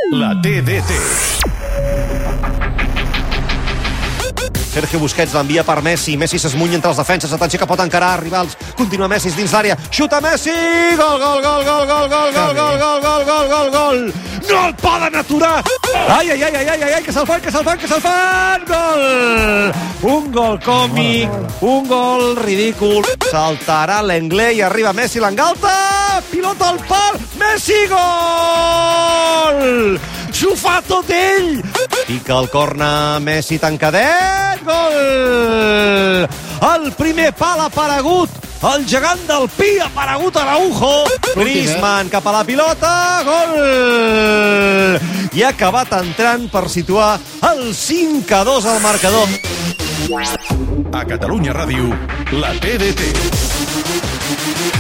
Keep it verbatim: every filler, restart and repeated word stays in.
La T D T. Sergio Busquets l'envia per Messi. Messi s'esmuny entre els defenses. Atenció que pot encarar rivals. Continua Messi dins l'àrea. Xuta Messi! Gol, gol, gol, gol, gol, gol, gol, gol, gol, gol, gol, gol, gol! No el poden aturar! Ai, ai, ai, ai, ai, ai, que se'l fan, que se'l fan, que se'l fan! Gol! Un gol còmic, un gol ridícul. Saltarà l'Englè i arriba Messi, l'engalta! Pilota al pal! Messi, gol! S'ho fa tot ell! Pica el corna, Messi tancadet, gol! El primer pal ha aparegut, el gegant del Pi ha aparegut a Araujo. Griezmann cap a la pilota, gol! I ha acabat entrant per situar el cinc a dos al marcador. A Catalunya Ràdio, la T D T.